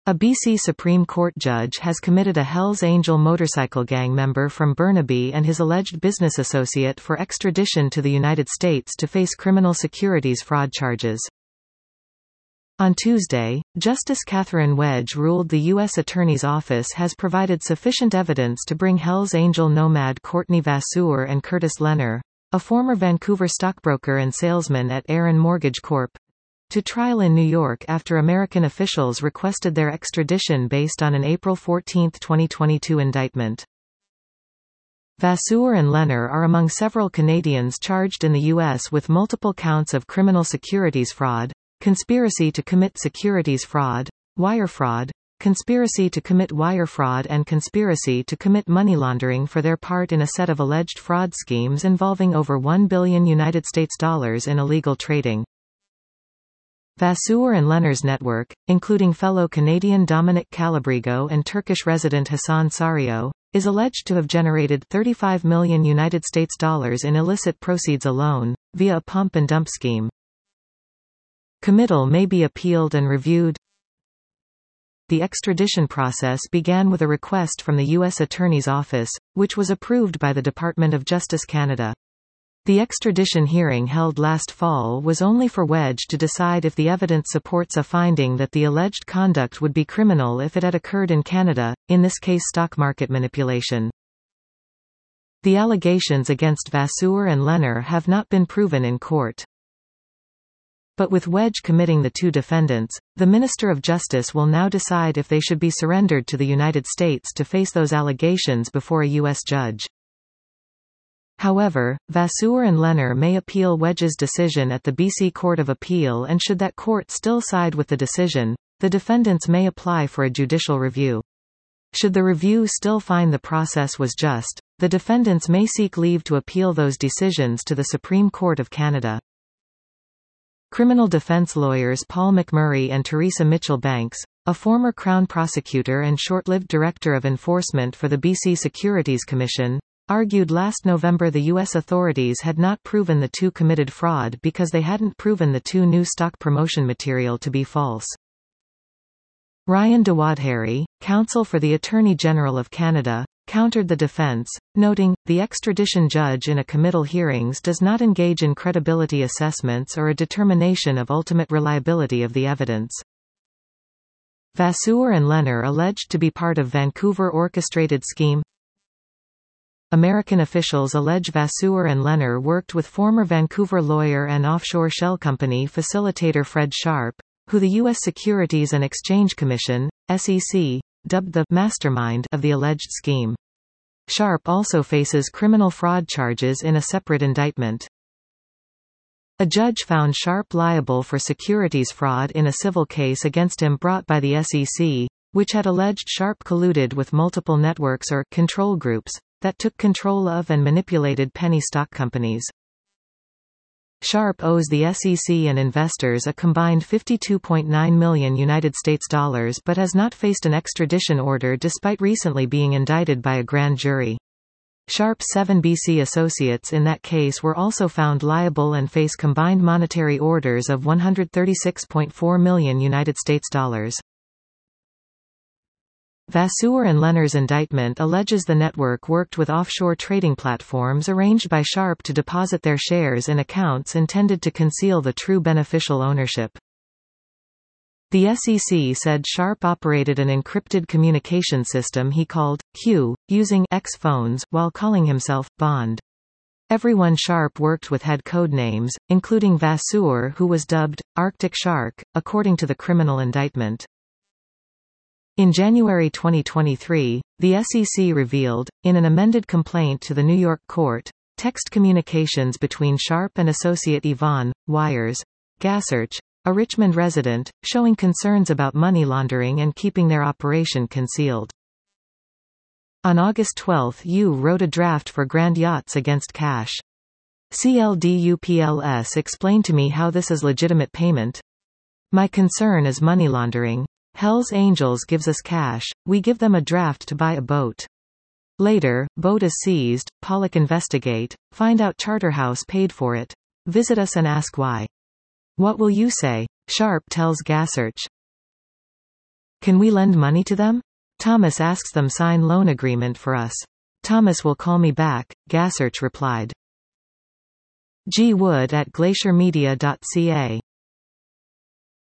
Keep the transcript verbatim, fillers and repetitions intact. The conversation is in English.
A B C Supreme Court judge has committed a Hells Angel motorcycle gang member from Burnaby and his alleged business associate for extradition to the United States to face criminal securities fraud charges. On Tuesday, Justice Catherine Wedge ruled the U S Attorney's Office has provided sufficient evidence to bring Hells Angel nomad Courtney Vasseur and Curtis Lehner, a former Vancouver stockbroker and salesman at Aaron Mortgage Corporation, to trial in New York after American officials requested their extradition based on an April fourteenth twenty twenty-two indictment. Vasseur and Lehner are among several Canadians charged in the U S with multiple counts of criminal securities fraud, conspiracy to commit securities fraud, wire fraud, conspiracy to commit wire fraud and conspiracy to commit money laundering for their part in a set of alleged fraud schemes involving over one billion United States dollars in illegal trading. Vasseur and Lehner's network, including fellow Canadian Dominic Calabrigo and Turkish resident Hassan Sario, is alleged to have generated thirty-five million United States dollars in illicit proceeds alone, via a pump and dump scheme. Committal may be appealed and reviewed. The extradition process began with a request from the U S Attorney's Office, which was approved by the Department of Justice Canada. The extradition hearing held last fall was only for Wedge to decide if the evidence supports a finding that the alleged conduct would be criminal if it had occurred in Canada, in this case stock market manipulation. The allegations against Vasseur and Lehner have not been proven in court. But with Wedge committing the two defendants, the Minister of Justice will now decide if they should be surrendered to the United States to face those allegations before a U S judge. However, Vasseur and Lehner may appeal Wedge's decision at the B C Court of Appeal, and should that court still side with the decision, the defendants may apply for a judicial review. Should the review still find the process was just, the defendants may seek leave to appeal those decisions to the Supreme Court of Canada. Criminal defense lawyers Paul McMurray and Teresa Mitchell Banks, a former Crown prosecutor and short-lived director of enforcement for the B C Securities Commission, argued last November the U S authorities had not proven the two committed fraud because they hadn't proven the two new stock promotion material to be false. Ryan Dewadhary, counsel for the Attorney General of Canada, countered the defense, noting, the extradition judge in a committal hearings does not engage in credibility assessments or a determination of ultimate reliability of the evidence. Vasseur and Lehner alleged to be part of Vancouver orchestrated scheme. American officials allege Vasseur and Lehner worked with former Vancouver lawyer and offshore shell company facilitator Fred Sharp, who the U S Securities and Exchange Commission, S E C, dubbed the mastermind of the alleged scheme. Sharp also faces criminal fraud charges in a separate indictment. A judge found Sharp liable for securities fraud in a civil case against him brought by the S E C, which had alleged Sharp colluded with multiple networks or control groups that took control of and manipulated penny stock companies. Sharp owes the S E C and investors a combined fifty-two point nine million United States dollars but has not faced an extradition order despite recently being indicted by a grand jury. Sharp's seven B C associates in that case were also found liable and face combined monetary orders of one hundred thirty-six point four million United States dollars. Vasseur and Lehner's indictment alleges the network worked with offshore trading platforms arranged by Sharp to deposit their shares in accounts intended to conceal the true beneficial ownership. The S E C said Sharp operated an encrypted communication system he called Q, using X phones, while calling himself Bond. Everyone Sharp worked with had code names, including Vasseur, who was dubbed Arctic Shark, according to the criminal indictment. In January twenty twenty-three, the S E C revealed, in an amended complaint to the New York court, text communications between Sharp and associate Yvonne Wires Gasserch, a Richmond resident, showing concerns about money laundering and keeping their operation concealed. On August twelfth, U wrote a draft for Grand Yachts Against Cash. C L D U P L S explained to me how this is legitimate payment. My concern is money laundering. Hells Angels gives us cash, we give them a draft to buy a boat. Later, boat is seized, Pollock investigate, find out Charterhouse paid for it. Visit us and ask why. What will you say? Sharp tells Gasserch. Can we lend money to them? Thomas asks them sign loan agreement for us. Thomas will call me back, Gassert replied. G. Wood at glacier media dot c a